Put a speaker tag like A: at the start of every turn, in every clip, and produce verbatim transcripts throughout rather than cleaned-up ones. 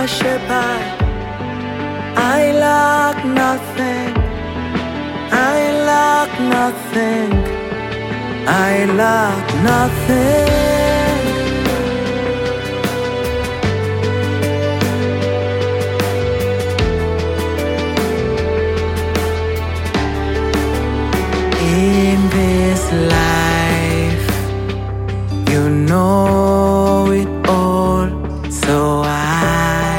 A: shepherd. I lack nothing. I lack nothing. I lack nothing. In this life, you know it all, so I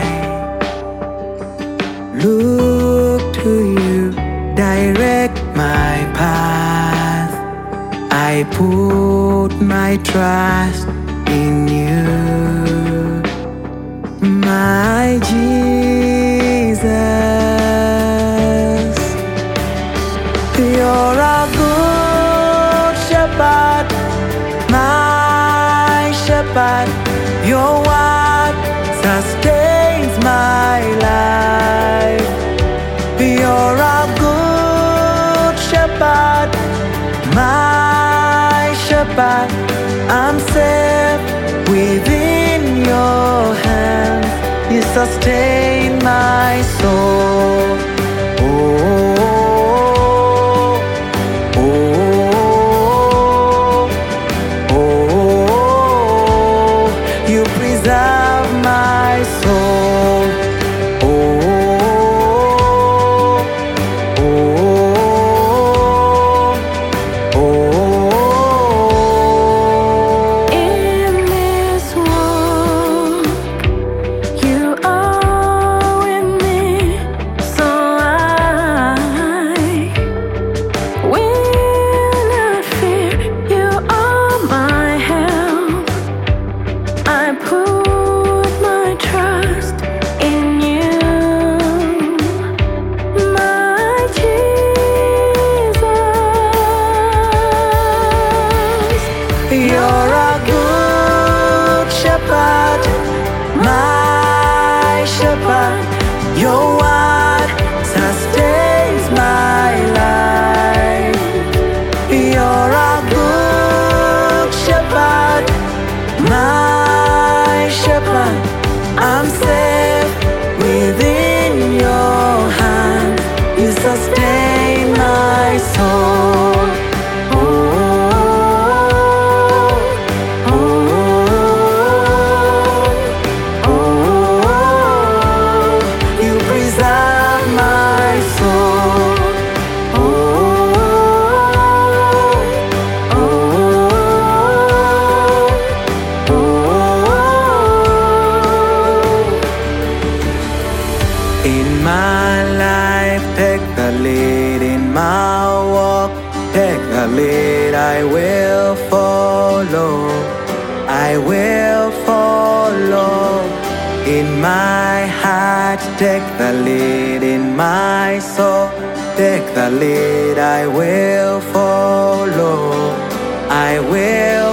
A: look to you, direct my path. I put my trust in you, my Jesus. You're a good shepherd, my shepherd. You're what sustains my life. You're a good shepherd, my shepherd. I'm safe within your hands. You sustain my soul. Oh, oh, oh, oh. You preserve my soul. Oh, oh, oh.
B: In this walk, you are with me, so I will not fear. You are my help. I put my trust in you, my Jesus.
A: You're a good shepherd, my shepherd. You're what sustains my life. You're a good shepherd, my shepherd. I'm safe within your hands. You sustain my soul. Oh, oh, oh, oh. You preserve my soul. Oh, oh, oh, oh. In my life, take the lead. In my walk, take the lead. I will follow. I will follow. In my heart, take the lead. In my soul, take the lead. I will follow. I will